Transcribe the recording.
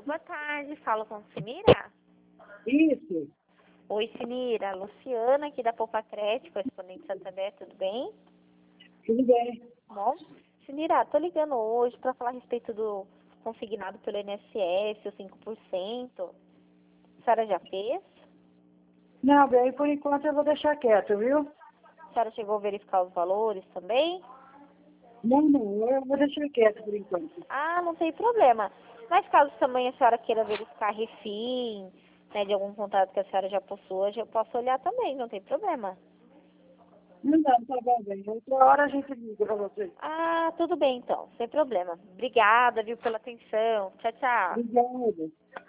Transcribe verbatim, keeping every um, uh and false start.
boa tarde. Falo com Sinira? Isso, Oi, Sinira. Luciana, aqui da Poupa Crédito, correspondente Santander, tudo bem? tudo bem. Bom, Sinira, tô ligando hoje para falar a respeito do consignado pelo I N S S, o cinco por cento. A senhora já fez? Não, bem, por enquanto eu vou deixar quieto, viu? A senhora chegou a verificar os valores também? Não, não, eu vou deixar quieto por enquanto. Ah, não tem problema. Mas caso também a senhora queira verificar refim, né, de algum contrato que a senhora já possua, eu posso olhar também, não tem problema. Não, não, tá bom, bem. Outra hora a gente liga pra você. Ah, tudo bem então, sem problema. Obrigada, viu, pela atenção. Tchau, tchau. Obrigada.